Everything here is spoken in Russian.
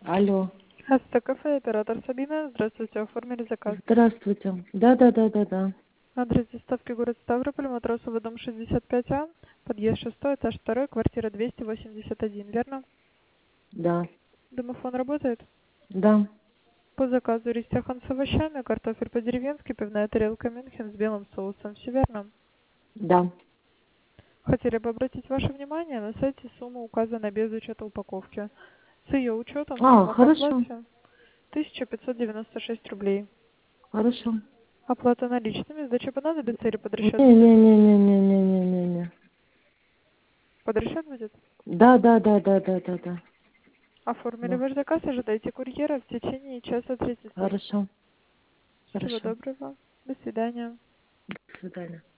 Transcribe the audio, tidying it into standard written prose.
Алло. Кафе, оператор Сабина. Здравствуйте, оформили заказ. Здравствуйте. Да. Адрес доставки город Ставрополь, Матросово, дом 65А, подъезд 6, этаж 2, квартира 281, верно? Да. Домофон работает? Да. По заказу рис Тихон с овощами, картофель по-деревенски, пивная тарелка Мюнхен с белым соусом, все верно? Да. Хотели бы обратить ваше внимание, на сайте сумма указана без учета упаковки. С ее учетом сумма к Хорошо. оплате 1596 рублей. Хорошо. Оплата наличными, сдача понадобится или под расчет будет? Не. Под расчет будет? Да. Оформили Да. ваш заказ, ожидайте курьера в течение часа 30. Хорошо. Всего Хорошо. доброго. До свидания. До свидания.